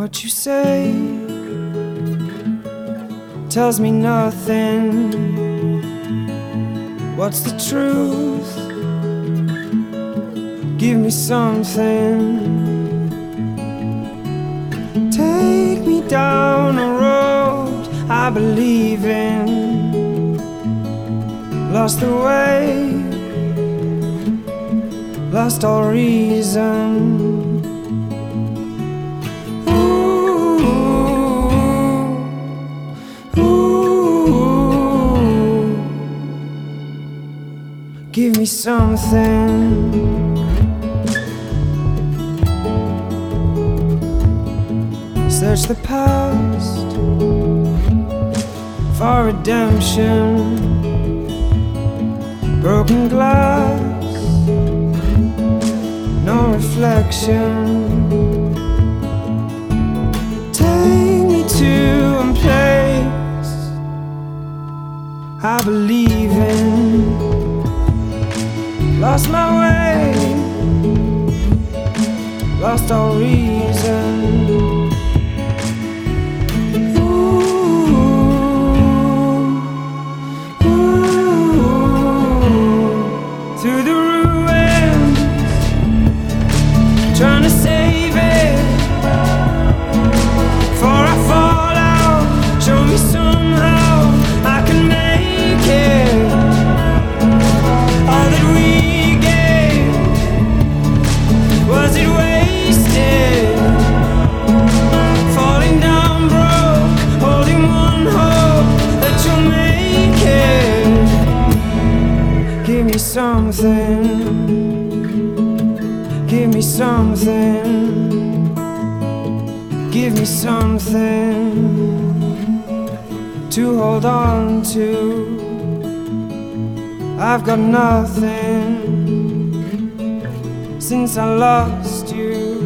What you say tells me nothing. What's the truth? Give me something. Take me down a road I believe in. Lost the way, lost all reason. Give me something. Search the past for redemption. Broken glass, no reflection. Take me to a place I believe in. Lost my way, lost all reason. Through the ruins, trying to save it. Before I fall out, show me somehow I can make it. All that we gave, was it wasted? Falling down broke, holding one hope that you'll make it. Give me something, give me something, give me something to hold on to. I've got nothing since I lost you.